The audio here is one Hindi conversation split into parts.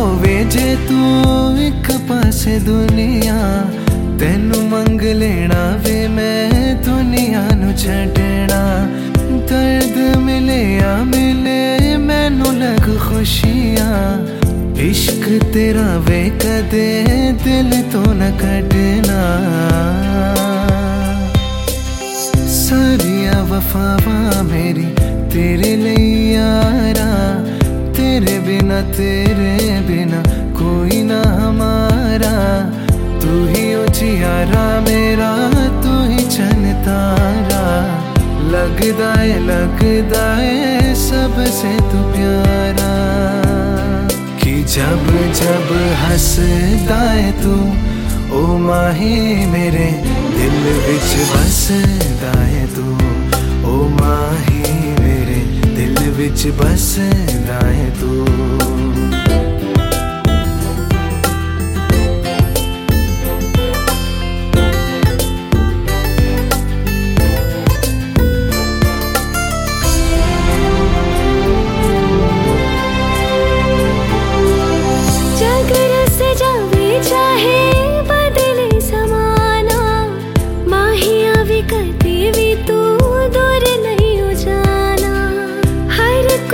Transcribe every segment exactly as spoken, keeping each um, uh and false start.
होवे जे तू एक पासे दुनिया, तेनू मंग लेना वे मैं दुनिया नू छड्डना। दर्द मिले या मिले मैनू लग खुशियां, इश्क तेरा वे कदे दिल तो न कटना। सारिया वफावा मेरी तेरे लिए यारा, तेरे बिना तेरे बिना कोई ना हमारा। तू ही उजियारा मेरा, तू ही चन तारा, लगदा है लगदा है सबसे तू प्यारा। कि जब जब हंसदा है तू ओ माही मेरे दिल विच बसदा है तू। ओ माही मेरे दिल विच बसदा है तू।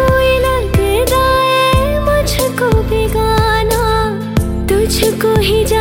तुझको ही जा